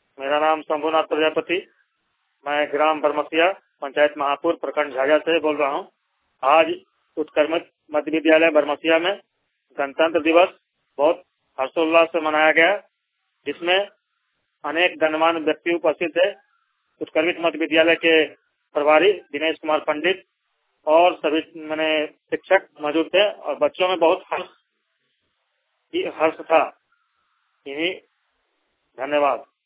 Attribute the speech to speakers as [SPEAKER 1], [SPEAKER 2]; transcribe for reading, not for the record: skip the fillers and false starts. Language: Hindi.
[SPEAKER 1] मेरा नाम शंभुनाथ प्रजापति, मैं ग्राम बरमसिया, पंचायत महापुर, प्रखंड झाझा से बोल रहा हूँ। आज उत्क्रमित मध्य विद्यालय बरमसिया में गणतंत्र दिवस बहुत हर्षोल्लास से मनाया गया, जिसमें अनेक गणमान्य व्यक्ति उपस्थित थे। उत्क्रमित मध्य विद्यालय के प्रभारी दिनेश कुमार पंडित और सभी शिक्षक मौजूद थे और बच्चों में बहुत हर्ष था। धन्यवाद।